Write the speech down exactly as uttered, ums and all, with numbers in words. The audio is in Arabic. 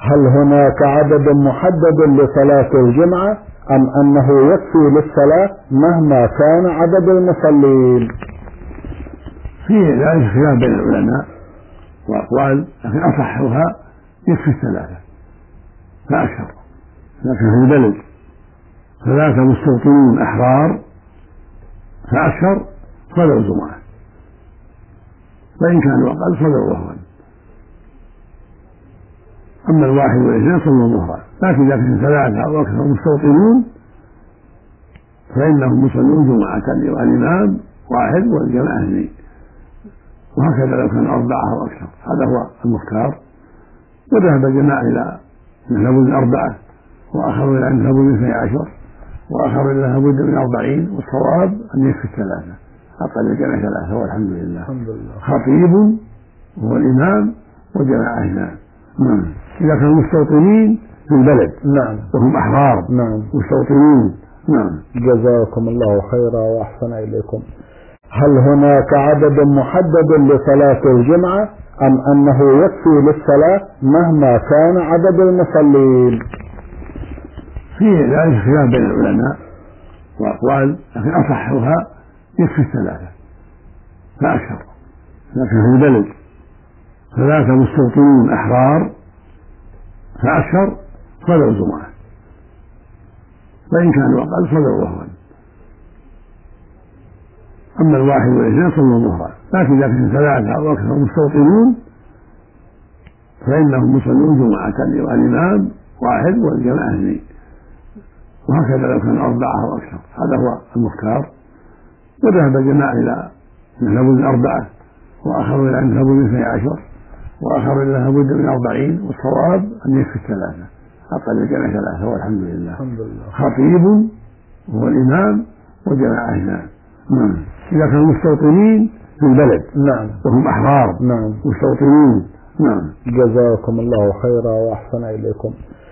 هل هناك عدد محدد لصلاة الجمعة أم أنه يكفي للصلاة مهما كان عدد المصلين؟ في ذلك خلاف بين العلماء وأقوال، لكن أصحها يكفي الثلاثة فأكثر، لكن في البلد ثلاثة مستوطنين أحرار فأكثر صلوا الجمعة، وإن كانوا أقل صلوا ظهرا. أما الواحد والاثنين صلوا ظهرا، لكن إذا كانوا ثلاثة أو أكثر مستوطنون فإنهم يصلون جمعة والإمام واحد والجماعة اثنين، وهكذا لو كان أربعة أو أكثر. هذا هو المختار. وذهب الجماعة إلى أنه لابد من أربعة، وآخرون إلى أنه لابد من اثني عشر، وآخرون إلى أنه لابد من أربعين، والصواب أن يكفي الثلاثة، أقل الجماعة ثلاثة والحمد لله. الحمد لله. خطيب وهو الإمام وجماعة اثنان. نعم. إذا كانوا مستوطنين في البلد نعم وهم أحرار نعم مستوطنين. نعم. جزاكم الله خيرا وأحسن إليكم. هل هناك عدد محدد لصلاة الجمعة أم أنه يكفي للصلاة مهما كان عدد المصلين؟ في ذلك خلاف بين العلماء وأقوال، لكن أصحها يكفي الثلاثة فأكثر، لكن في البلد ثلاثة مستوطنين أحرار فأكثر صلوا الجمعة، وإن كانوا أقل صلوا ظهرا. أما الواحد والاثنين صلوا ظهرا، لكن إذا كانوا ثلاثة أو أكثر مستوطنون فإنهم يصلون جمعة والإمام واحد والجماعة اثنين، وهكذا لو كان أربعة أو أكثر. هذا هو المختار. وذهب الجماعة إلى أنه لابد من أربعة، وآخرون إلى أنه لابد من اثني عشر، وآخرون إلى أنه لابد من أربعين، والصواب أن يكفي الثلاثة، أقل الجماعة ثلاثة والحمد لله. الحمد لله. خطيب وهو الإمام وجماعة اثنان. نعم. إذا كانوا مستوطنين في البلد نعم وهم أحرار نعم مستوطنين. نعم. جزاكم الله خيرا وأحسن إليكم.